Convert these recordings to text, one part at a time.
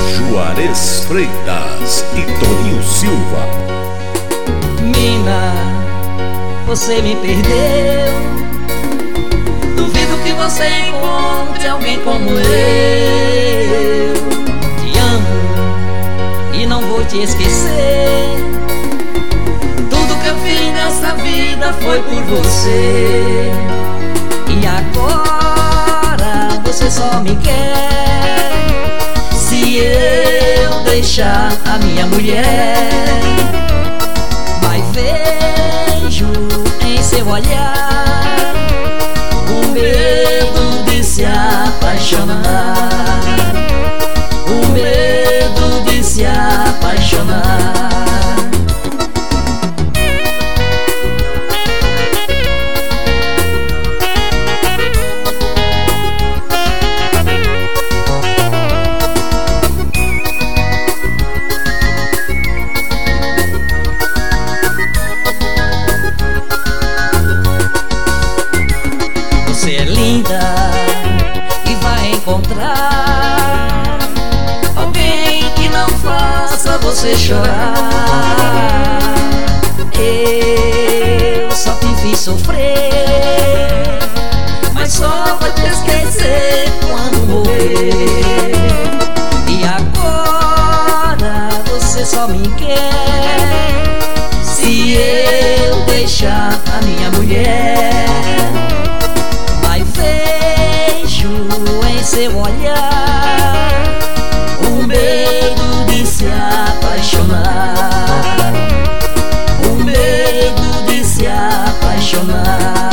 Juarez Freitas e Toninho Silva. Mina, você me perdeu. Duvido que você encontre alguém como eu. Te amo e não vou te esquecer. Tudo que eu fiz nessa vida foi por você. E agora você só me quer se eu deixar a minha mulher. Mas vejo em seu olhar o medo de se apaixonar, o medo de se apaixonar. Você é linda e vai encontrar alguém que não faça você chorar. Eu só te fiz sofrer, mas só vou te esquecer quando morrer. E agora você só me quer se eu deixar a minha mulher. Em seu olhar o medo de se apaixonar, o medo de se apaixonar.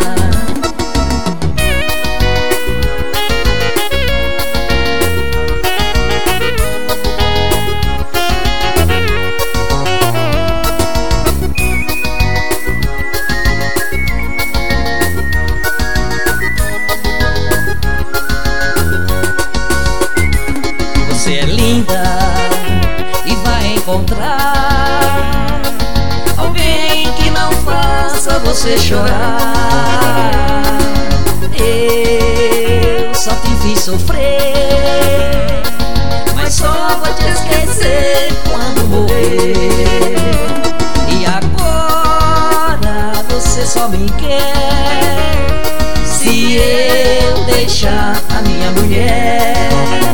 Você é linda e vai encontrar alguém que não faça você chorar. Eu só te fiz sofrer, mas só vou te esquecer quando morrer. E agora você só me quer se eu deixar a minha mulher.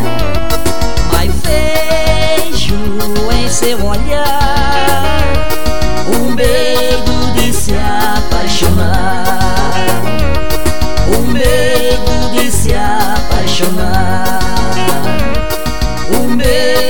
Em seu olhar o medo de se apaixonar, o medo de se apaixonar, o medo